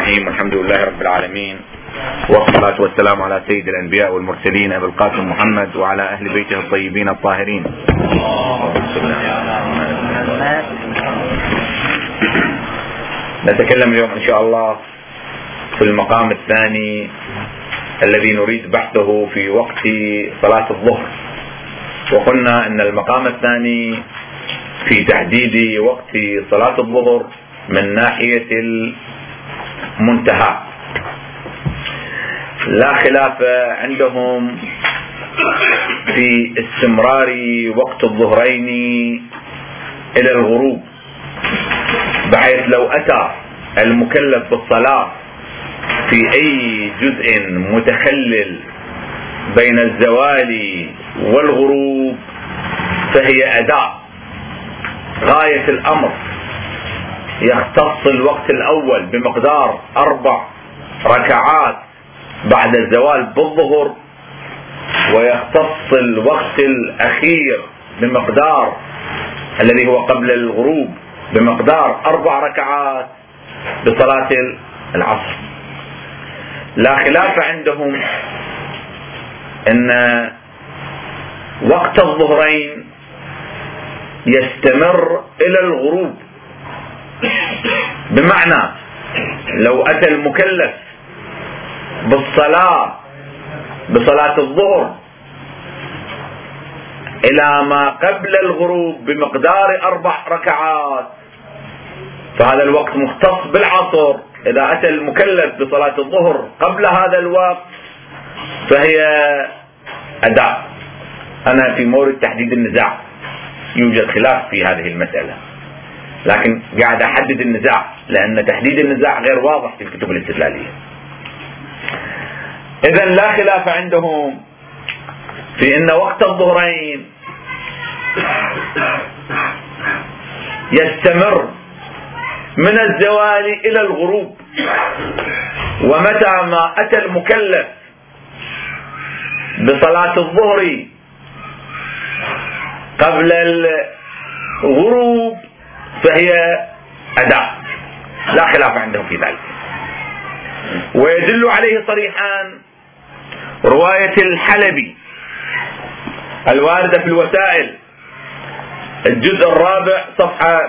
الرحيم. الحمد لله رب العالمين، والصلاة والسلام على سيد الأنبياء والمرسلين أبي القاسم محمد وعلى أهل بيته الطيبين الطاهرين. نتكلم اليوم إن شاء الله في المقام الثاني الذي نريد بحثه في وقت صلاة الظهر. وقلنا أن المقام الثاني في تحديد وقت صلاة الظهر من ناحية المنتهى لا خلاف عندهم في استمرار وقت الظهرين إلى الغروب، بحيث لو أتى المكلف بالصلاة في أي جزء متخلل بين الزوال والغروب فهي أداء غاية الأمر، يختص الوقت الأول بمقدار 4 ركعات بعد الزوال بالظهر، ويختص الوقت الأخير بمقدار الذي هو قبل الغروب بمقدار 4 ركعات بصلاة العصر. لا خلاف عندهم أن وقت الظهرين يستمر إلى الغروب، بمعنى لو أتى المكلف بصلاة الظهر إلى ما قبل الغروب بمقدار 4 ركعات فهذا الوقت مختص بالعصر. إذا أتى المكلف بصلاة الظهر قبل هذا الوقت فهي أداء. أنا في مورد تحديد النزاع يوجد خلاف في هذه المسألة، لكن قاعد أحدد النزاع لأن تحديد النزاع غير واضح في الكتب الاستدلالية. إذن لا خلاف عندهم في أن وقت الظهرين يستمر من الزوال إلى الغروب، ومتى ما أتى المكلف بصلاة الظهر قبل الغروب فهي أداء، لا خلاف عندهم في ذلك. ويدل عليه صريحا رواية الحلبي الواردة في الوسائل الجزء 4 صفحة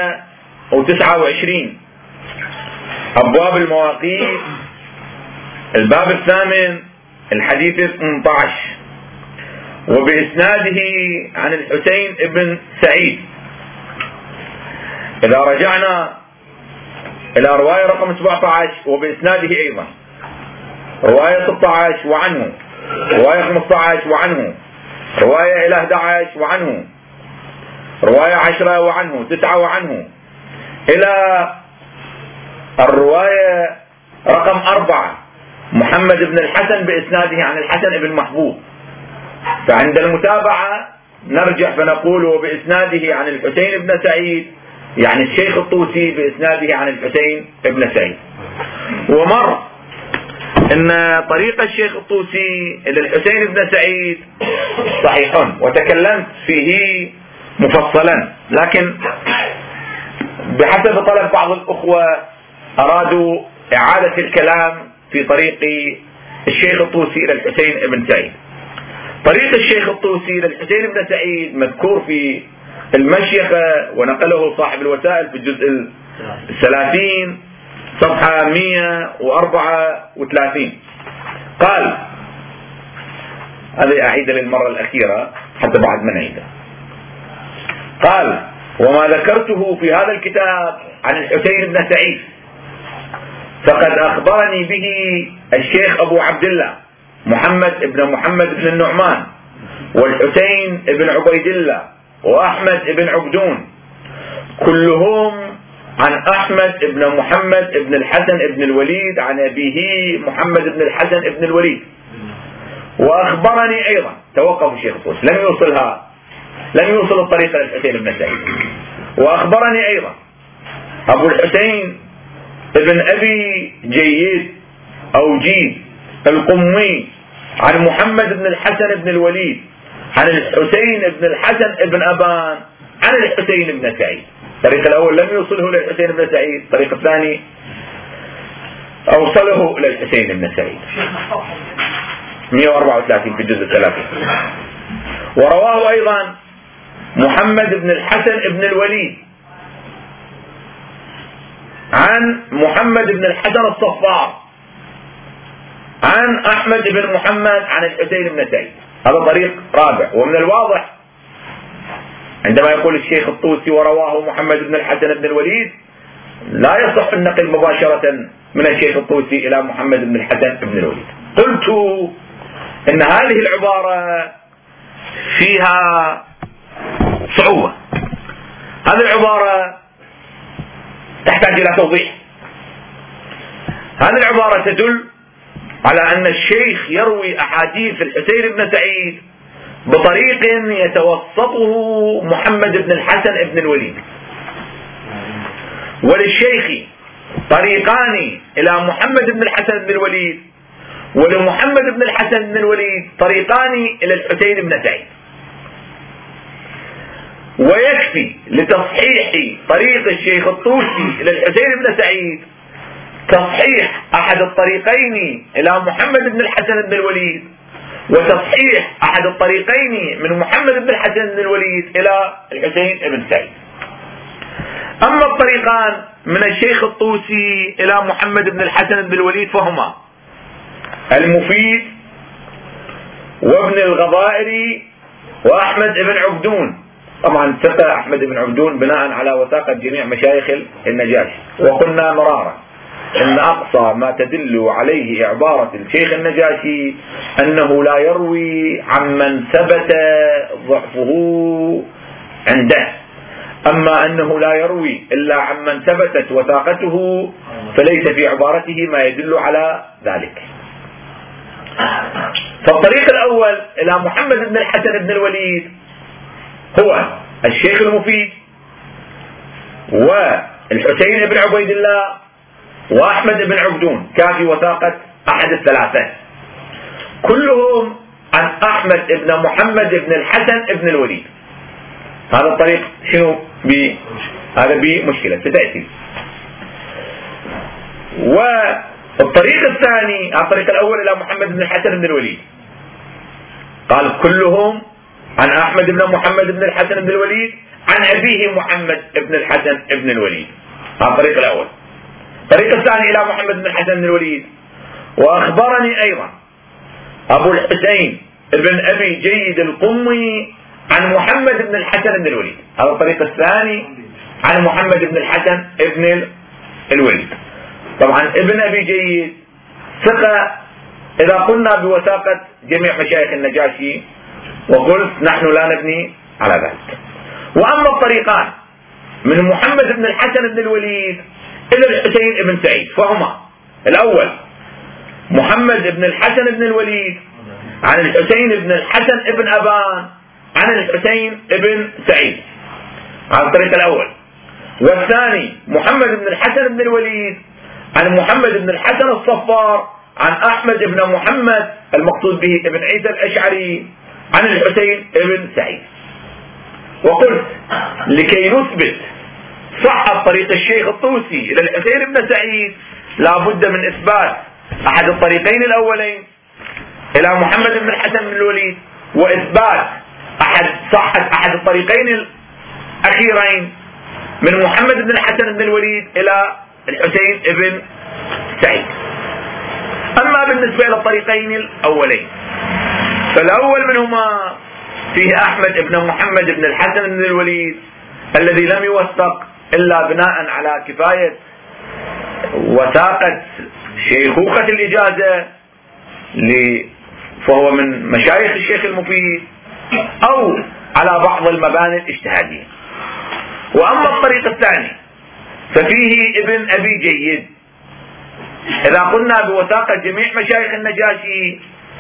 129 أبواب المواقيت الباب 8 الحديث 18، وبإسناده عن الحسين بن سعيد. إذا رجعنا إلى رواية رقم 17 وبإسناده أيضا رواية 16 وعنه، رواية 15 وعنه، رواية إلى 11 وعنه، رواية 10 وعنه، 9 وعنه، إلى الرواية رقم 4 محمد بن الحسن بإسناده عن الحسن بن محبوب. فعند المتابعة نرجع فنقول وبإسناده عن الحسين بن سعيد، يعني الشيخ الطوسي بإسناده عن الحسين بن سعيد. ومر أن طريق الشيخ الطوسي إلى الحسين بن سعيد صحيح، وتكلمت فيه مفصلا، لكن بحسب طلب بعض الأخوة أرادوا إعادة الكلام في طريق الشيخ الطوسي إلى الحسين بن سعيد. طريق الشيخ الطوسي إلى الحسين بن سعيد مذكور في المشيخة، ونقله صاحب الوسائل في الجزء 30 صفحة 134. قال، هذه أعيد للمرة الأخيرة حتى بعد ما نعيدها. قال: وما ذكرته في هذا الكتاب عن الحسين بن سعيد فقد أخبرني به الشيخ أبو عبد الله محمد بن النعمان، والحسين بن عبيد الله، وأحمد بن عبدون، كلهم عن أحمد بن محمد بن الحسن بن الوليد عن أبيه محمد بن الحسن بن الوليد. وأخبرني أيضا، توقف الشيخ الطوسي لم يوصل الطريق للحسين بن سعيد. وأخبرني أيضا أبو الحسين ابن أبي جيد أو جيد القمي عن محمد بن الحسن بن الوليد عن الحسين بن الحسن بن أبان عن الحسين بن سعيد. الطريق الأول لم يوصله للحسين بن سعيد، الطريق الثاني أوصله إلى الحسين بن سعيد 134 في الجزء 3. ورواه أيضا محمد بن الحسن بن الوليد عن محمد بن الحسن الصفار عن أحمد بن محمد عن الحسين بن سعيد. هذا طريق رابع. ومن الواضح عندما يقول الشيخ الطوسي ورواه محمد بن الحسن بن الوليد لا يصح النقل مباشرة من الشيخ الطوسي إلى محمد بن الحسن بن الوليد. قلت إن هذه العبارة فيها صعوبة. هذه العبارة تحتاج إلى توضيح. هذه العبارة تدل على أن الشيخ يروي أحاديث الحسين بن سعيد بطريق يتوسطه محمد بن الحسن بن الوليد، وللشيخ طريقان إلى محمد بن الحسن بن الوليد، ولمحمد بن الحسن بن الوليد طريقان إلى الحسين بن سعيد. ويكفي لتصحيح طريق الشيخ الطوسي إلى الحسين بن سعيد تصحيح أحد الطريقين إلى محمد بن الحسن بن الوليد، وتصحيح أحد الطريقين من محمد بن الحسن بن الوليد إلى الحسين بن سعيد. أما الطريقان من الشيخ الطوسي إلى محمد بن الحسن بن الوليد فهما المفيد وابن الغضائري وأحمد بن عبدون. طبعا ثقة أحمد بن عبدون بناء على وثاقة جميع مشايخ النجاشي. وقلنا مرارا إن أقصى ما تدل عليه عبارة الشيخ النجاشي أنه لا يروي عمن ثبت ضعفه عنده، أما أنه لا يروي إلا عمن ثبتت وثاقته فليس في عبارته ما يدل على ذلك. فالطريق الأول إلى محمد بن الحسن بن الوليد هو الشيخ المفيد والحسين بن عبيد الله وأحمد بن عبدون كافي وثاقة أحد الثلاثة، كلهم عن أحمد بن محمد بن الحسن بن الوليد. هذا الطريق شنو هذا بمشكلة ستأتي. والطريق الثاني الطريق الأول إلى محمد بن الحسن بن الوليد قال كلهم عن أحمد بن محمد بن الحسن بن الوليد عن أبيه محمد بن الحسن بن الوليد. هذا الطريق الأول. الطريق الثاني إلى محمد بن الحسن بن الوليد وأخبرني أيضا أبو الحسين بن أبي جيد القمي عن محمد بن الحسن بن الوليد. هذا الطريق الثاني عن محمد بن الحسن بن الوليد. طبعا ابن أبي جيد ثقة إذا قلنا بوثاقة جميع مشايخ النجاشي، وقلت نحن لا نبني على ذلك. وأما الطريقان من محمد بن الحسن بن الوليد إلى الحسين بن سعيد فهما الأول محمد بن الحسن بن الوليد عن الحسين بن الحسن بن أبان عن الحسين بن سعيد. هذا الطريق الأول. والثاني محمد بن الحسن بن الوليد عن محمد بن الحسن الصفار عن أحمد بن محمد المقصود به ابن عيسى الأشعري عن الحسين بن سعيد. وقلت لكي نثبت صحة طريق الشيخ الطوسي إلى الحسين بن سعيد لا بد من إثبات أحد الطريقين الأولين إلى محمد بن الحسن بن الوليد، وإثبات صحة أحد الطريقين الأخيرين من محمد بن الحسن بن الوليد إلى الحسين بن سعيد. أما بالنسبة إلى الطريقين الأولين فالأول منهما فيه أحمد بن محمد بن الحسن بن الوليد الذي لم يوثق إلا بناء على كفاية وثاقة شيخوخة الإجازة فهو من مشايخ الشيخ المفيد أو على بعض المباني الاجتهادية. وأما الطريق الثاني ففيه ابن أبي جيد إذا قلنا بوثاقة جميع مشايخ النجاشي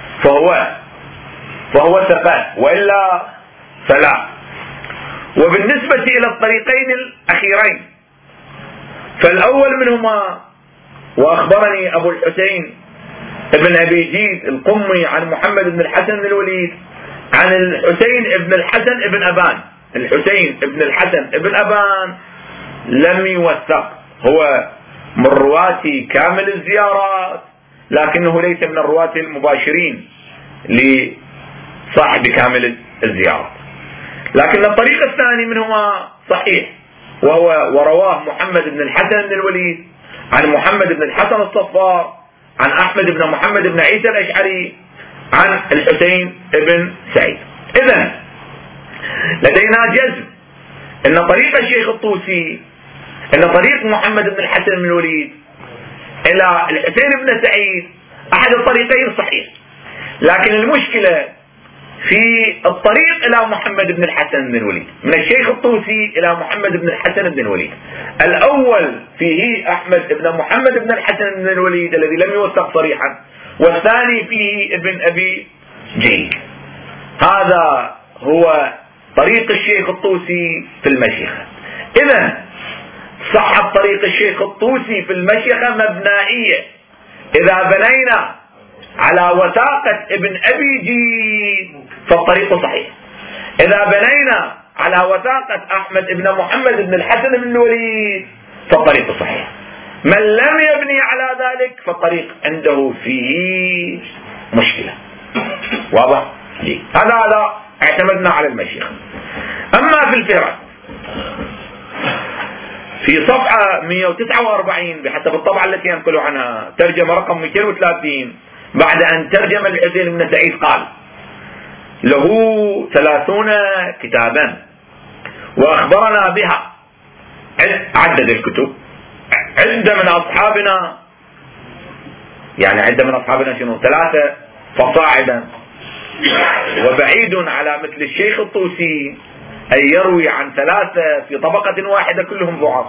فهو ثقة، وإلا فلا. وبالنسبة إلى الطريقين الأخيرين فالأول منهما وأخبرني أبو الحسين ابن أبي جيد القمي عن محمد بن الحسن بن الوليد عن الحسين بن الحسن بن أبان. الحسين بن الحسن بن أبان لم يوثق، هو من رواة كامل الزيارات، لكنه ليس من الرواة المباشرين لصاحب كامل الزيارات. لكن الطريق الثاني منهما صحيح، وهو ورواه محمد بن الحسن بن الوليد عن محمد بن الحسن الصفار عن أحمد بن محمد بن عيسى الأشعري عن الحسين بن سعيد. إذن لدينا جزم أن طريق الشيخ الطوسي، أن طريق محمد بن الحسن بن الوليد إلى الحسين بن سعيد أحد الطريقين صحيح، لكن المشكلة في الطريق إلى محمد بن الحسن بن الوليد، من الشيخ الطوسي إلى محمد بن الحسن بن الوليد. الأول فيه أحمد بن محمد بن الحسن بن الوليد الذي لم يوثق صريحا، والثاني فيه ابن أبي جيد. هذا هو طريق الشيخ الطوسي في المشيخة. إذن صحة طريق الشيخ الطوسي في المشيخة مبنائية إذا بنينا على وثاقة ابن أبي جيد فالطريق صحيح، إذا بنينا على وثاقة أحمد بن محمد بن الحسن بن الوليد فالطريق صحيح. من لم يبني على ذلك فالطريق عنده فيه مشكلة. واضح؟ هذا اعتمدنا على المشيخة. أما في الفهرس في صفحة 149 بحسب الطبعة التي ينقل عنها ترجمة رقم 230، بعد أن ترجم الحسين بن سعيد قال: له 30 كتابا وأخبرنا بها. عدد الكتب، عند من أصحابنا، يعني عند من أصحابنا شنو؟ 3 فصاعدا، وبعيد على مثل الشيخ الطوسي أن يروي عن 3 في طبقة واحدة كلهم ضعاف،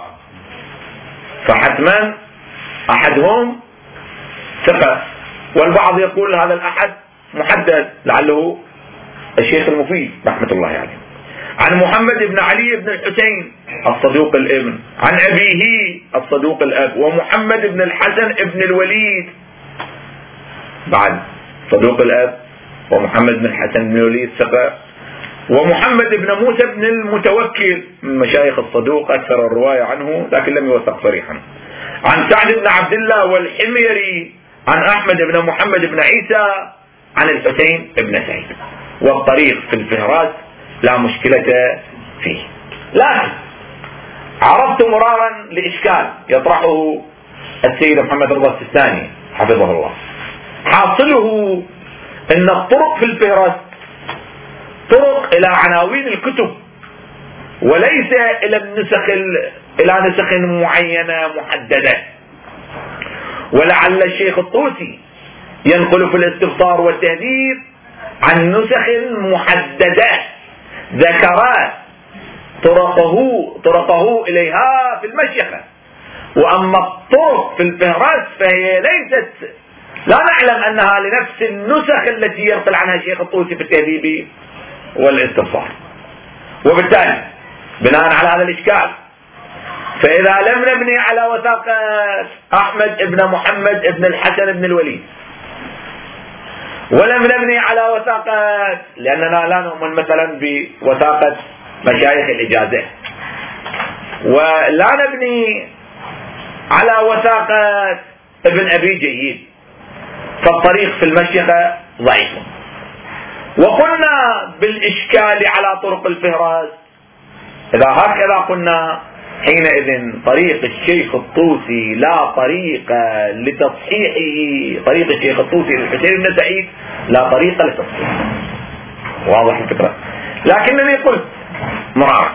فحتما أحدهم ثقة، والبعض يقول هذا الأحد محدد، لعله الشيخ المفيد رحمة الله عليه. عن محمد بن علي بن الحسين الصدوق الابن، عن أبيه الصدوق الأب، ومحمد بن الحسن بن الوليد، بعد صدوق الأب ومحمد بن الحسن بن الوليد ثقة، ومحمد بن موسى بن المتوكل من مشايخ الصدوق أكثر الرواية عنه لكن لم يوثق صريحا. عن سعد بن عبد الله والحميري عن أحمد بن محمد بن عيسى عن الحسين بن سعيد. والطريق في الفهراس لا مشكلة فيه، لكن عرفت مرارا لإشكال يطرحه السيد محمد رضا السيستاني حفظه الله. حاصله أن الطرق في الفهراس طرق إلى عناوين الكتب وليس إلى نسخ معينة محددة. ولعل الشيخ الطوسي ينقل في الاستبصار والتهذيب عن نسخ محددة ذكر طرقه إليها في المشيخة، وأما الطرق في الفهرس فهي لا نعلم أنها لنفس النسخ التي ينقل عنها الشيخ الطوسي في التهذيب والاستبصار. وبالتالي بناء على هذا الإشكال، فإذا لم نبني على وثاقة أحمد بن محمد بن الحسن بن الوليد، ولم نبني على وثاقة، لأننا لا نؤمن مثلا بوثاقة مشايخ الإجازة، ولا نبني على وثاقة ابن أبي جيد، فالطريق في المشيخة ضعيف. وقلنا بالإشكال على طرق الفهرس، إذا هكذا قلنا حينئذ طريق الشيخ الطوسي لا طريق لتصحيحه، طريق الشيخ الطوسي للحسين بن سعيد لا طريق لتصحيحه. واضح الفكرة؟ لكنني قلت مرارا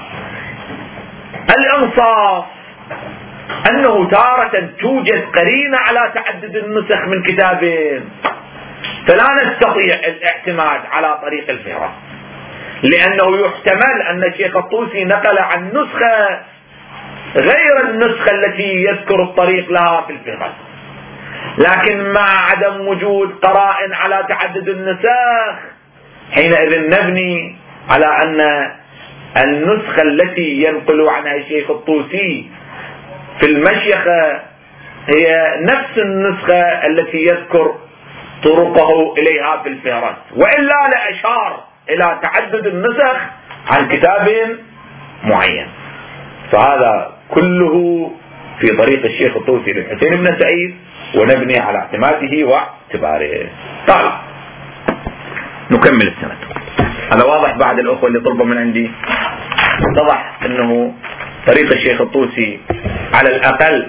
الإنصاف أنه تارة توجد قرينة على تعدد النسخ من كتابين، فلا نستطيع الاعتماد على طريق الفهرس، لأنه يحتمل أن الشيخ الطوسي نقل عن نسخة غير النسخة التي يذكر الطريق لها في الفهرس. لكن مع عدم وجود قرائن على تعدد النسخ حينئذ نبني على أن النسخة التي ينقل عنها الشيخ الطوسي في المشيخة هي نفس النسخة التي يذكر طرقه إليها في الفهرس، وإلا لأشار إلى تعدد النسخ عن كتاب معين. فهذا كله في طريق الشيخ الطوسي للحسين بن سعيد ونبني على اعتماده واعتباره. قال نكمل السند. هذا واضح بعد الأخوة اللي طلبوا من عندي، اتضح أنه طريق الشيخ الطوسي على الأقل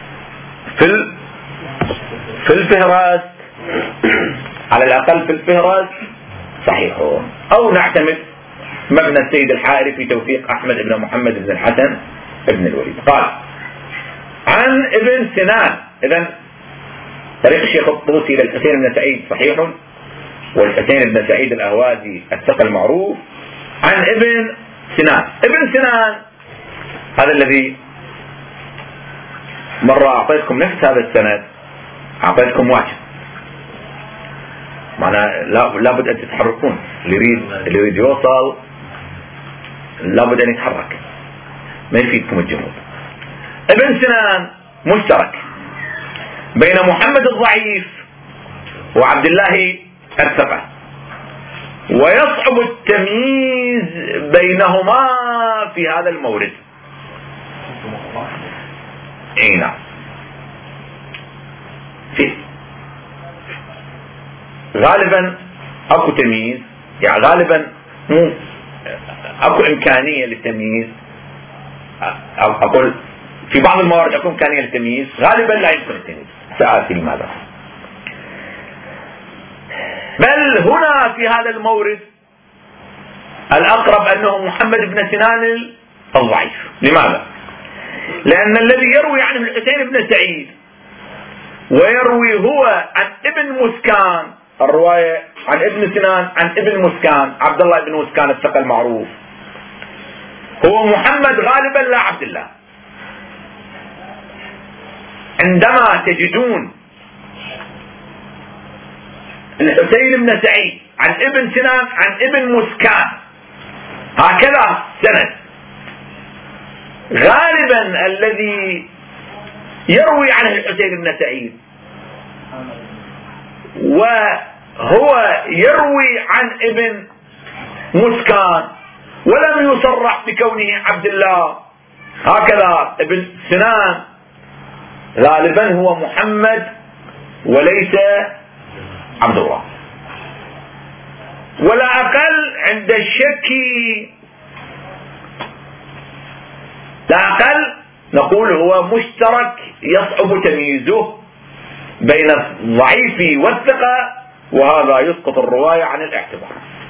في الفهرس، على الأقل في الفهرس صحيح، أو نعتمد مبنى السيد الحائري في توثيق أحمد بن محمد بن الحسن بن الوليد. قال عن ابن سنان. إذن طريق الشيخ الطوسي للحسين بن سعيد صحيح، والحسين بن سعيد الأهوازي الثقة المعروف. عن ابن سنان. ابن سنان هذا الذي مرة أعطيتكم نفس هذا السند، أعطيتكم واحد، معناه لابد أن تتحركون. اللي يريد يوصل لابد أن يتحرك، ما يفيدكم الجمود. ابن سنان مشترك بين محمد الضعيف وعبد الله الثقة، ويصعب التمييز بينهما في هذا المورد. اي نعم، غالبا اكو تمييز، يعني غالبا مو اكو امكانية للتمييز. اقول في بعض الموارد اكو امكانية للتمييز، غالبا لا يمكن التمييز. سآتي لماذا. بل هنا في هذا المورد الأقرب أنه محمد بن سنان الضعيف. لماذا؟ لأن الذي يروي عنه الحسين بن سعيد ويروي هو عن ابن مسكان، الرواية عن ابن سنان عن ابن مسكان عبد الله بن مسكان الثقة المعروف، هو محمد غالبا لا عبد الله. عندما تجدون الحسين بن سعيد عن ابن سنان عن ابن مسكان هكذا سند، غالبا الذي يروي عنه الحسين بن سعيد وهو يروي عن ابن مسكان ولم يصرح بكونه عبد الله، هكذا ابن سنان غالبا هو محمد وليس عبد الله. ولا أقل عند الشك، لا أقل نقول هو مشترك يصعب تمييزه بين الضعيف والثقة، وهذا يسقط الرواية عن الاعتبار.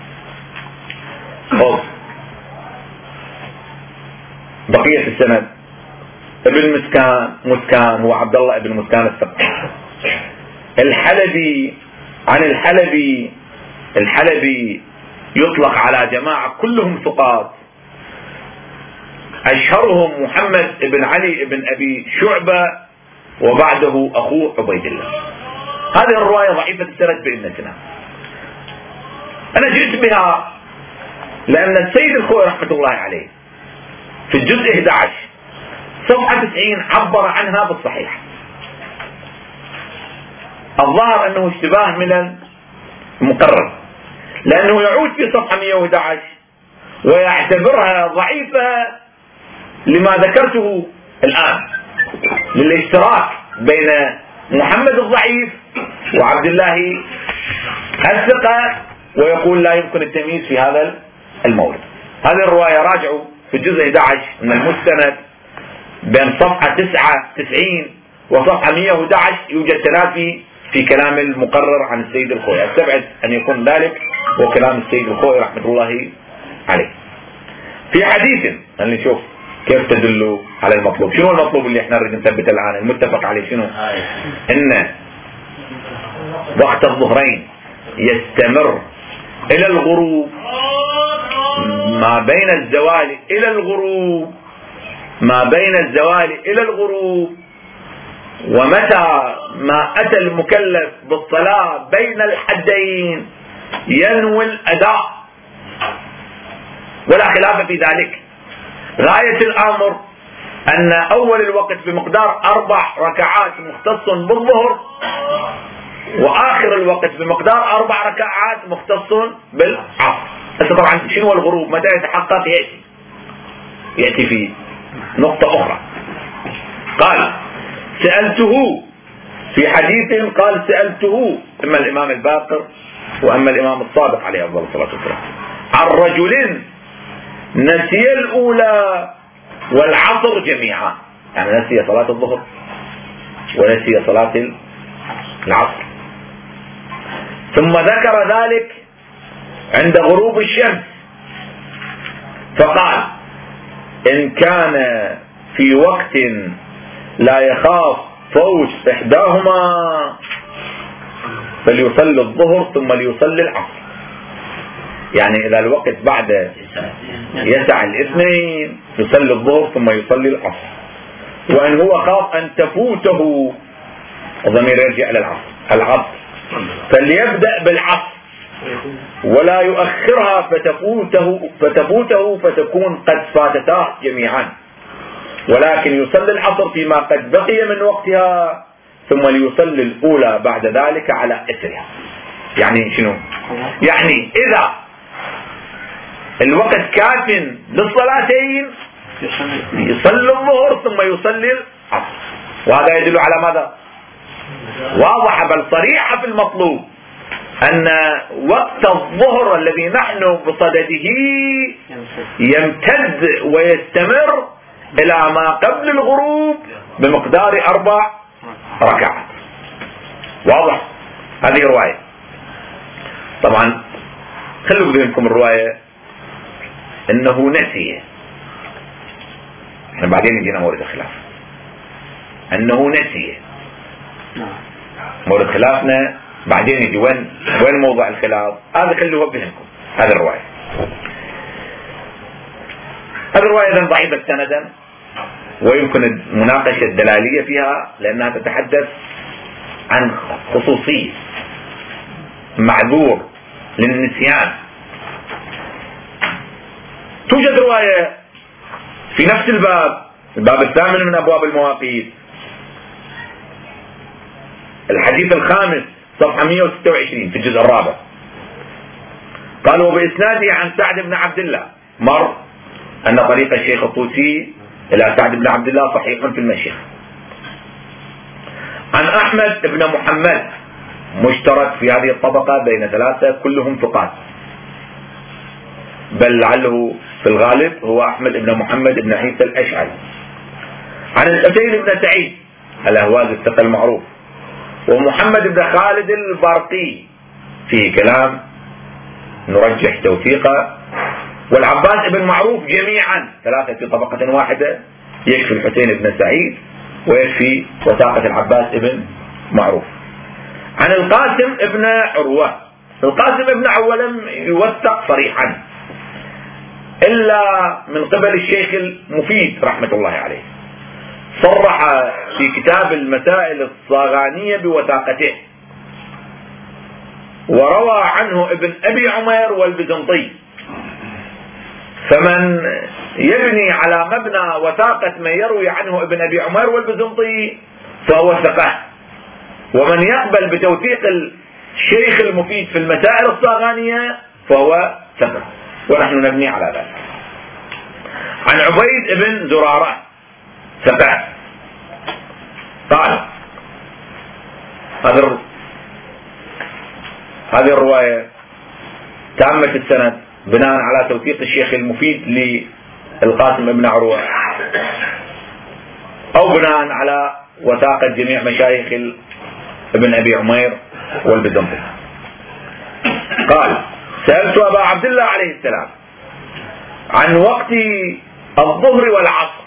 بقية السند ابن مسكان هو عبد الله ابن مسكان الثقة. الحلبي عن الحلبي يطلق على جماعة كلهم ثقات، أشهرهم محمد بن علي بن أبي شعبة وبعده أخوه عبيد الله. هذه الرواية ضعيفة السند بإذن سنة. أنا جئت بها لأن السيد الخوئي رحمة الله عليه في الجزء 11 صفحة 90 عبر عنها بالصحيح. الظاهر أنه اشتباه من المقرر، لأنه يعود في صفحة 111 ويعتبرها ضعيفة لما ذكرته الآن، للاشتراك بين محمد الضعيف وعبد الله الثقة، ويقول لا يمكن التمييز في هذا المورد. هذه الرواية راجعوا في الجزء 11 من المستند بين صفحة 99 وصفحة 111 يوجد تلافي في كلام المقرر عن السيد الخوئي. استبعد أن يكون ذلك وكلام السيد الخوئي رحمة الله عليه. في حديث خلينا نشوف كيف تدل على المطلوب. شنو المطلوب اللي احنا نريد نثبت الآن المتفق عليه؟ شنو؟ إن وقت الظهرين يستمر إلى الغروب، ما بين الزوال إلى الغروب، ما بين الزوال إلى الغروب، ومتى ما أتى المكلف بالصلاة بين الحدين ينوي الأداء ولا خلاف في ذلك. غاية الأمر أن أول الوقت بمقدار 4 ركعات مختص بالظهر، وآخر الوقت بمقدار 4 ركعات مختص بالعصر. طبعا شنو الغروب؟ متى يتحقق؟ يأتي في نقطة أخرى. قال سألته في حديث، قال سألته إما الإمام الباقر وأما الإمام الصادق عليه أفضل الصلاة والسلام عن رجل نسي الأولى والعصر جميعا، يعني نسي صلاة الظهر ونسي صلاة العصر، ثم ذكر ذلك عند غروب الشمس فقال إن كان في وقت لا يخاف فوت إحداهما فليصلي الظهر ثم ليصلي العصر، يعني إذا الوقت بعد يسع الاثنين يصلي الظهر ثم يصلي العصر، وإن هو خاف أن تفوته الضمير يرجع إلى العصر فليبدأ بالعصر ولا يؤخرها فتفوته فتكون قد فاتتاه جميعا، ولكن يصلي العصر فيما قد بقي من وقتها ثم ليصلي الأولى بعد ذلك على إثرها. يعني شنو؟ يعني إذا الوقت كاف للصلاتين يصلي الظهر ثم يصلي العصر، وهذا يدل على ماذا؟ واضحة بل صريحة في المطلوب أن وقت الظهر الذي نحن بصدده يمتد ويستمر إلى ما قبل الغروب بمقدار 4 ركعات. واضح؟ هذه رواية. طبعا خلوا بذهنكم الرواية انه نسي، احنا بعدين يجينا مورد الخلاف انه نسي، مورد خلافنا بعدين يجي وين موضع الخلاف، هذا خلوه بذهنكم. هذه الرواية اذا ضعيفة سندا ويمكن المناقشة الدلالية فيها لانها تتحدث عن خصوصية معذور للنسيان. توجد رواية في نفس الباب الثامن من أبواب المواقيت، الحديث الخامس صفحة 126 في الجزء الرابع، قال وبإسناده عن سعد بن عبد الله مر أن طريق الشيخ الطوسي إلى سعد بن عبد الله صحيح في المشيخة. عن أحمد بن محمد مشترك في هذه الطبقة بين 3 كلهم ثقات، بل لعله في الغالب هو أحمد بن محمد بن عيسى الأشعري. عن الحسين بن سعيد الأهواز الثقة المعروف، ومحمد بن خالد البارقي فيه كلام نرجح توثيقه، والعباس بن معروف، جميعا 3 في طبقة واحدة، يكفي الحسين بن سعيد ويكفي وثاقة العباس بن معروف. عن القاسم بن عروة، القاسم بن عروة لم يوثق صريحا إلا من قبل الشيخ المفيد رحمة الله عليه، صرح في كتاب المسائل الصاغانية بوثاقته، وروى عنه ابن أبي عمير والبزنطي، فمن يبني على مبنى وثاقة من يروي عنه ابن أبي عمير والبزنطي فهو ثقة، ومن يقبل بتوثيق الشيخ المفيد في المسائل الصاغانية فهو ثقة، ونحن نبني على ذلك. عن عبيد بن زرارة ثقة، قال هذه الرواية تامة السند بناء على توثيق الشيخ المفيد للقاسم بن عروة، أو بناء على وثاقة جميع مشايخ ابن أبي عمير والبزنطي. قال سألت أبا عبد الله عليه السلام عن وقت الظهر والعصر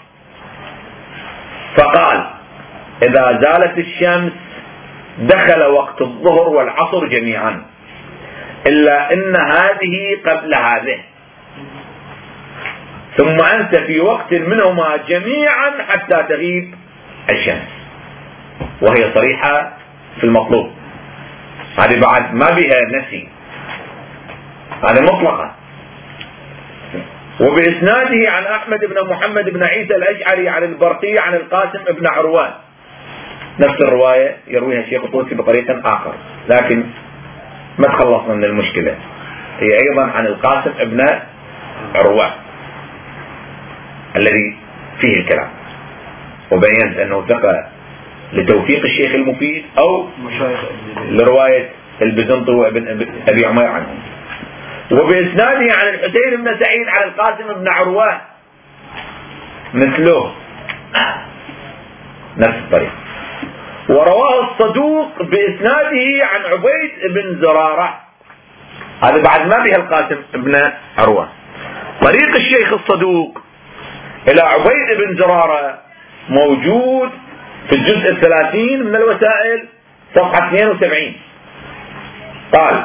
فقال إذا زالت الشمس دخل وقت الظهر والعصر جميعا إلا إن هذه قبل هذه، ثم أنت في وقت منهما جميعا حتى تغيب الشمس، وهي صريحة في المطلوب، هذه بعد ما بها نسي، هذه مطلقة. وبإسناده عن أحمد بن محمد بن عيسى الأشعري عن البرقي عن القاسم بن عروان، نفس الرواية يرويها الشيخ الطوسي بطريق آخر، لكن ما تخلصنا من المشكلة، هي أيضا عن القاسم بن عروان الذي فيه الكلام. وبينت أنه ثقة لتوثيق الشيخ المفيد أو لرواية البزنطي وابن أبي عمير عنهم. وبإسناده عن الحسين بن سعيد على القاسم بن عروة مثله نفس الطريق. ورواه الصدوق بإسناده عن عبيد بن زرارة، هذا بعد ما به القاسم بن عروة. طريق الشيخ الصدوق إلى عبيد بن زرارة موجود في الجزء 30 من الوسائل صفحة 72. قال: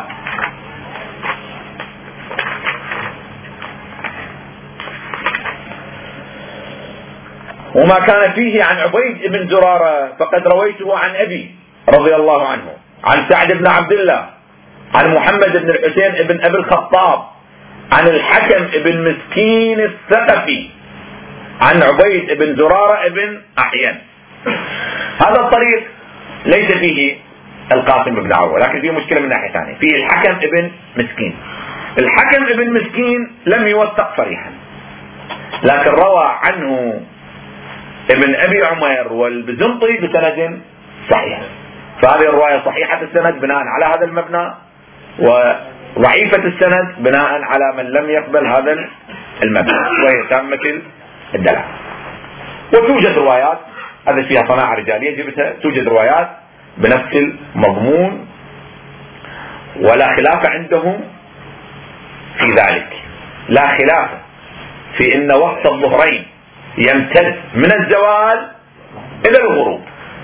وما كان فيه عن عبيد بن زرارة فقد رويته عن أبي رضي الله عنه عن سعد بن عبد الله عن محمد بن الحسين بن أبي الخطاب عن الحكم بن مسكين الثقفي عن عبيد بن زرارة بن أحيان. هذا الطريق ليس فيه القاسم بن عروة، لكن فيه مشكلة من ناحية ثانية، فيه الحكم بن مسكين. الحكم بن مسكين لم يوثق صريحا، لكن روى عنه ابن أبي عمير والبزنطي بسند صحيح، فهذه الرواية صحيحة السند بناء على هذا المبنى، وضعيفة السند بناء على من لم يقبل هذا المبنى، وهي تامة الدلالة. وتوجد روايات، هذا فيها صناعة رجالية جبتها، توجد روايات بنفس المضمون، ولا خلاف عندهم في ذلك، لا خلاف في ان وقت الظهرين يمتد من الزوال الى الغروب،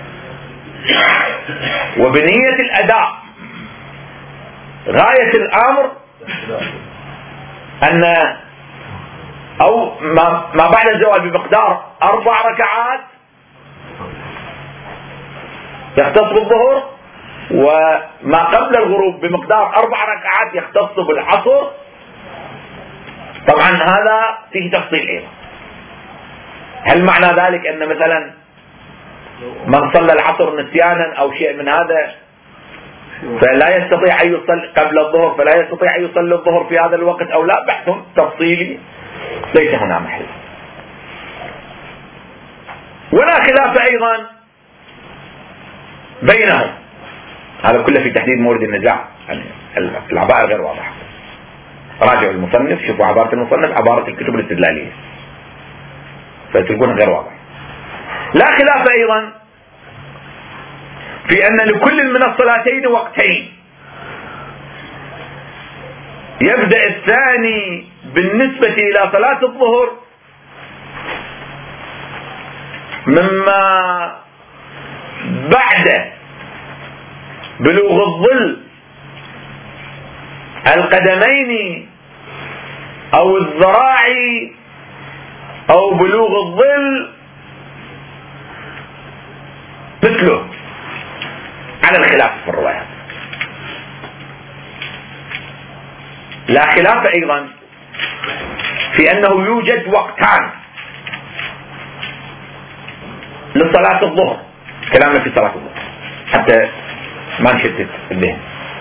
وبنية الاداء غاية الامر ان او ما بعد الزوال بمقدار 4 ركعات يختص بالظهر، وما قبل الغروب بمقدار 4 ركعات يختص بالعصر. طبعا هذا فيه تفصيل ايضا. هل معنى ذلك ان مثلا من صلى العصر نسيانا او شيء من هذا فلا يستطيع ان يصلي قبل الظهر، فلا يستطيع ان يصلي الظهر في هذا الوقت او لا؟ بحث تفصيلي ليس هنا محل. ولا خلاف ايضا بينهم، هذا كله في تحديد مورد النزاع، يعني العبارة غير واضحة. راجعوا المصنف، شوفوا عبارة المصنف، عبارة الكتب الاستدلالية، فتلقونها غير واضحة. لا خلاف ايضا في ان لكل من الصلاتين وقتين، يبدأ الثاني بالنسبة الى صلاة الظهر مما بعد بلوغ الظل القدمين او الذراع او بلوغ الظل مثله، على الخلاف في الروايات. لا خلاف ايضا في انه يوجد وقتان لصلاة الظهر، كلامنا في صلاة الظهر حتى ما نشتت الذهن.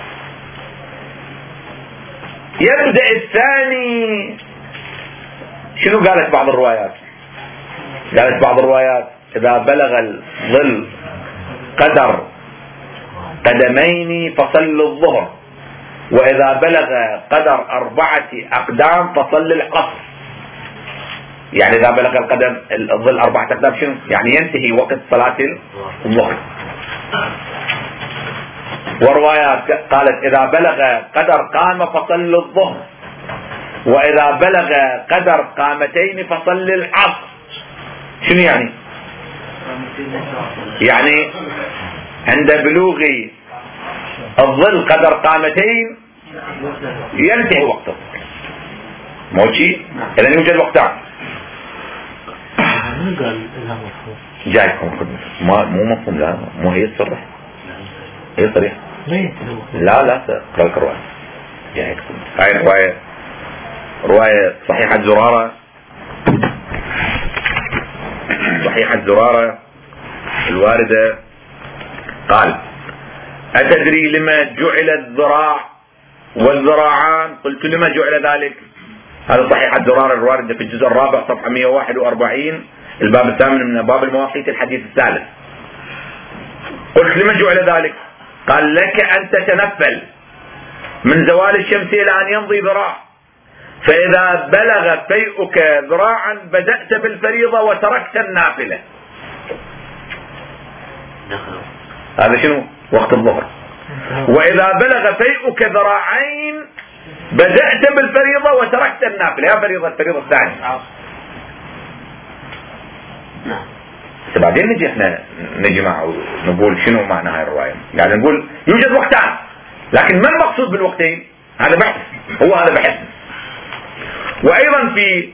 يبدأ الثاني، شنو قالت بعض الروايات؟ قالت بعض الروايات إذا بلغ الظل قدر قدمين فصل الظهر، وإذا بلغ قدر 4 أقدام فصل العصر. يعني إذا بلغ الظل 4 أقدام شنو؟ يعني ينتهي وقت صلاة الظهر. وروايات قالت إذا بلغ قدر قامة فصل الظهر، وإذا بلغ قدر قامتين فصل العصر. شنو يعني؟ يعني عند بلوغ الظل قدر قامتين ينتهي وقته، مو شيء؟ إذا يوجد وقتان. جايكم مو مفهوم، لا مو هي الصرح، هي صريحة. لا قال رواية جايكم. هاي رواية صحيحة زرارة، صحيحة زرارة الواردة. قال: أتدري لما جعل الذراع والذراعان؟ قلت: لما جعل ذلك؟ هذا صحيحة زرارة الواردة في الجزء الرابع صفحة 141 الباب الثامن من باب المواقيت الحديث الثالث. قلت لمن جعل ذلك؟ قال لك أن تتنفل من زوال الشمس إلى أن يمضي ذراع، فإذا بلغ فيئك ذراعا بدأت بالفريضة وتركت النافلة. هذا شنو؟ وقت الظهر. وإذا بلغ فيئك ذراعين بدأت بالفريضة وتركت النافلة. يا الفريضة الثانية. بعدين نجي احنا نجمع ونقول شنو معنى هاي الرواية. يعني نقول يوجد وقتان، لكن ما المقصود بالوقتين؟ هذا بحث، هو هذا بحث. وأيضا في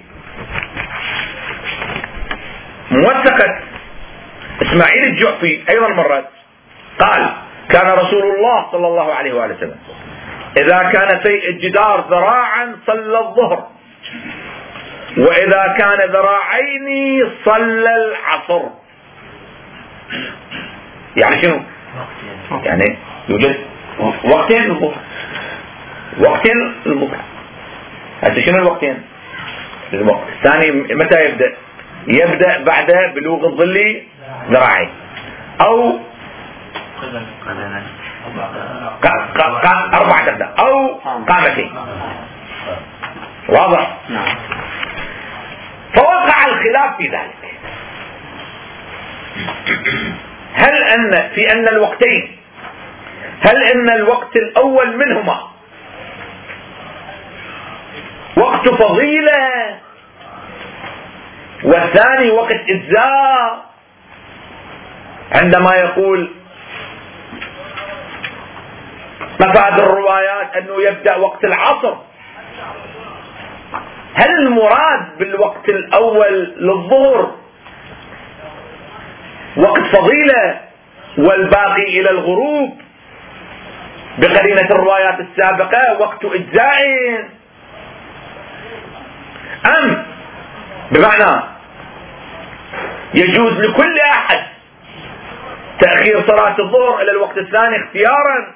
موثقة إسماعيل الجعفي أيضا مرات قال: كان رسول الله صلى الله عليه وآله وسلم إذا كان فيء الجدار ذراعا صلى الظهر، وإذا كان ذراعين صلى العصر. يعني شنو؟ يعني يوجد وقتين للظهر، وقتين للظهر. هسه شنو الوقتين؟ الوقت الثاني متى يبدأ؟ يبدأ بعد بلوغ الظل ذراعين أو 4 دقائق أو قامتين. واضح؟ فوقع الخلاف في ذلك. هل أن الوقتين، هل أن الوقت الأول منهما وقت فضيلة والثاني وقت إجزاء؟ عندما يقول مفاد الروايات أنه يبدأ وقت العصر، هل المراد بالوقت الأول للظهر وقت فضيلة والباقي إلى الغروب بقرينة الروايات السابقة وقت إجزاء، أم بمعنى يجوز لكل أحد تأخير صلاة الظهر إلى الوقت الثاني اختيارا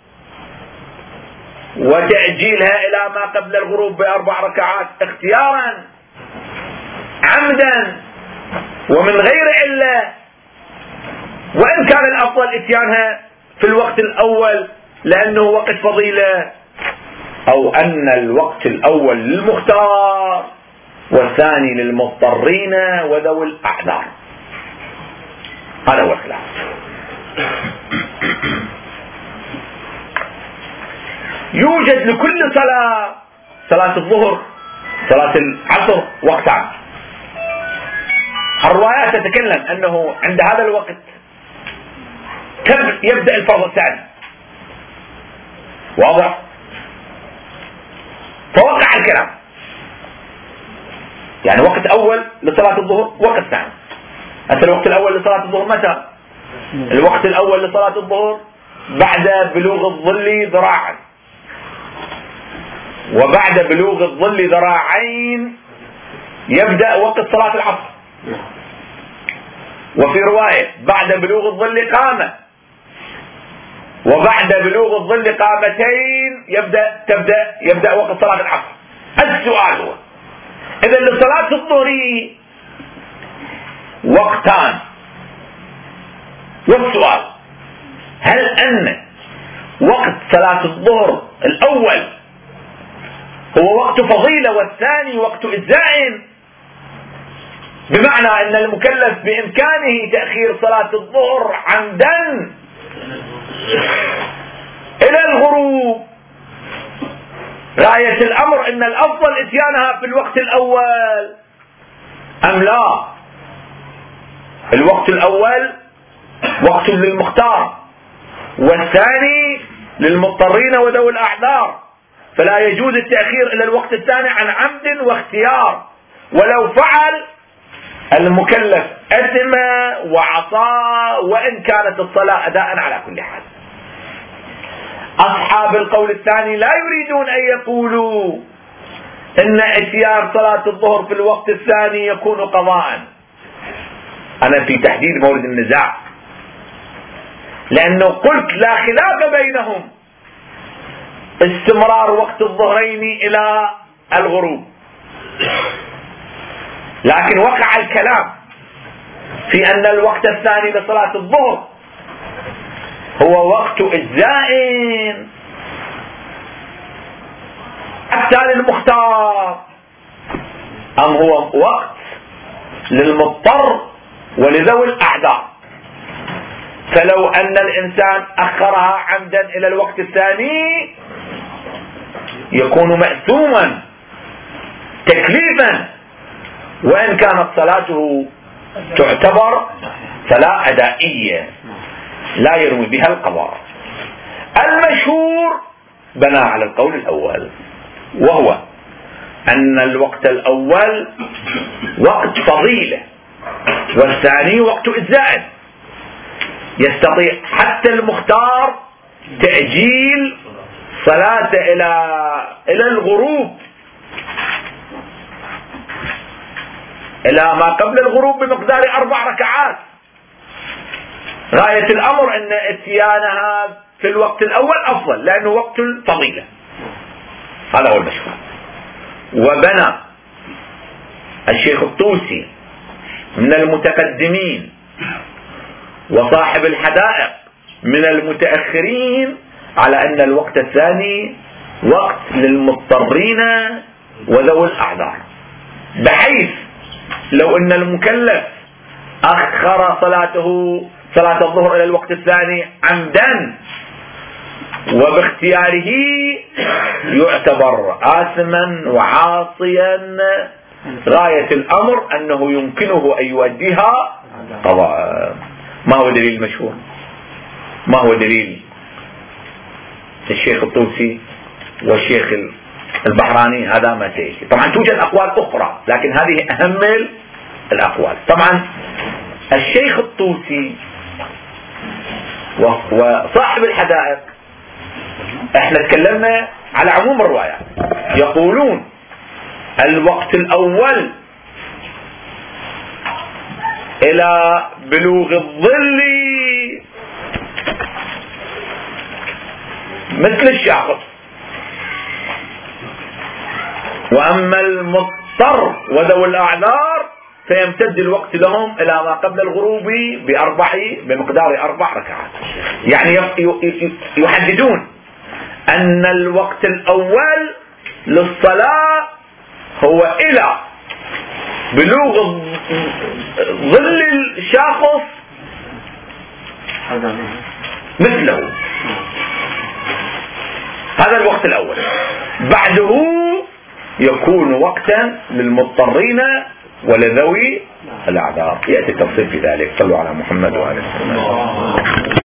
وتأجيلها إلى ما قبل الغروب ب4 ركعات اختيارا عمدا ومن غير علة، وإن كان الأفضل إتيانها في الوقت الأول لأنه وقت فضيلة، أو أن الوقت الأول للمختار والثاني للمضطرين وذوي الأعذار. هذا هو الخلاف. يوجد لكل صلاة الظهر صلاة العصر وقتان. الروايات تتكلم أنه عند هذا الوقت يبدأ الفرض الثاني. واضح؟ فوقع الكلام، يعني وقت أول لصلاة الظهر وقت ثاني. الوقت الأول لصلاة الظهر متى؟ الوقت الأول لصلاة الظهر بعد بلوغ الظل ذراعا، وبعد بلوغ الظل ذراعين يبدأ وقت صلاة العصر. وفي رواية بعد بلوغ الظل قامة، وبعد بلوغ الظل قامتين يبدأ وقت صلاة العصر. السؤال هو: إذا لصلاة الظهر وقتان، والسؤال: هل أن وقت صلاة الظهر الأول هو وقت فضيلة والثاني وقت إجزاء، بمعنى أن المكلف بإمكانه تأخير صلاة الظهر عمدا إلى الغروب؟ غاية الأمر أن الأفضل إتيانها في الوقت الأول أم لا؟ الوقت الأول وقت للمختار والثاني للمضطرين وذوي الأعذار، فلا يجوز التأخير إلى الوقت الثاني عن عمد واختيار، ولو فعل المكلف أثم وعصى وإن كانت الصلاة أداء على كل حال. أصحاب القول الثاني لا يريدون أن يقولوا إن اتيان صلاة الظهر في الوقت الثاني يكون قضاء. أنا في تحديد مورد النزاع، لأنه قلت لا خلاف بينهم استمرار وقت الظهرين إلى الغروب، لكن وقع الكلام في أن الوقت الثاني لصلاة الظهر هو وقت إجزاء حتى للمختار، أم هو وقت للمضطر ولذوي الأعذار؟ فلو أن الإنسان أخرها عمدا إلى الوقت الثاني يكون مأثوما تكليفا، وإن كانت صلاته تعتبر فلا أدائية لا يروي بها القضاء. المشهور بنى على القول الأول، وهو أن الوقت الأول وقت فضيلة والثاني وقت إجزاء، يستطيع حتى المختار تأجيل صلاة إلى الغروب، إلى ما قبل الغروب بمقدار 4 ركعات. غاية الأمر أن اتيانها في الوقت الأول أفضل لأنه وقت الفضيلة. هذا هو المشهور. وبنى الشيخ الطوسي من المتقدمين وصاحب الحدائق من المتأخرين على أن الوقت الثاني وقت للمضطرين وذوي الأعذار، بحيث لو أن المكلف أخر صلاة الظهر إلى الوقت الثاني عمدا وباختياره يعتبر آثما وعاصيا. غاية الأمر أنه يمكنه أن يؤديها قضاء. ما هو دليل المشهور؟ ما هو دليل الشيخ الطوسي والشيخ البحراني؟ هذا ما سيأتي. طبعا توجد أقوال أخرى لكن هذه أهم الأقوال. طبعا الشيخ الطوسي وصاحب الحدائق احنا تكلمنا على عموم الروايات، يقولون الوقت الأول إلى بلوغ الظل مثل الشاخص، وأما المضطر وذوي الأعذار فيمتد الوقت لهم إلى ما قبل الغروب بمقدار 4 ركعات. يعني يحددون أن الوقت الأول للصلاة هو إلى بلوغ ظل الشاخص مثله، هذا الوقت الأول. بعده يكون وقتا للمضطرين ولذوي الأعذار. يأتي التفصيل في ذلك. صلوا على محمد وآله وسلم.